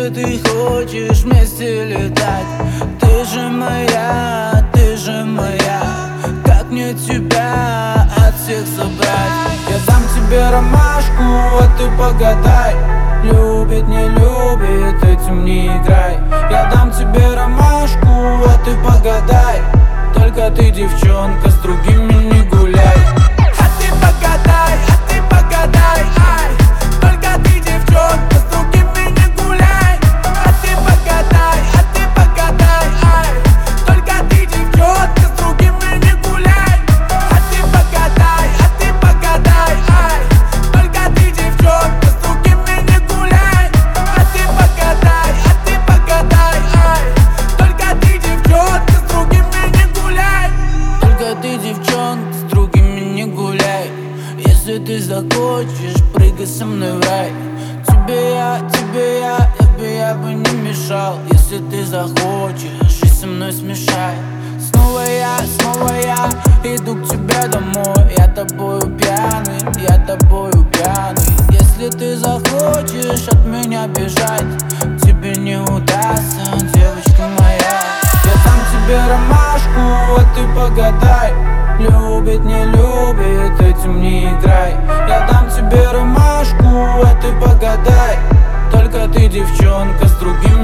Если ты хочешь вместе летать, ты же моя, ты же моя. Как мне тебя от всех собрать? Я дам тебе ромашку, а ты погадай. Любит, не любит, этим не играй. Я дам тебе ромашку, а ты погадай. Только ты, девчонка, с другими не гуляй. А ты погадай, ай. Только ты, девчонка, с другими не гуляй. А ты погадай, ай. Только ты, девчонка, с другими не гуляй. А ты погадай, ай. Только ты, девчонка, с другими не гуляй. А ты погадай, ай. Только ты, девчонка, с другими не гуляй. Только ты, девчонка, с другими не гуляй. Если ты захочешь, прыгай со мной в рай. Тебе я бы не мешал. Если ты захочешь, и со мной смешай. Снова я иду к тебе домой. Я тобою пьяный. Если ты захочешь от меня бежать, тебе не удастся, девочка моя. Я дам тебе ромашку, а ты погадай. Любит, не любит, этим не играй. Я дам тебе ромашку, а ты погадай. Только ты, девчонка, с другим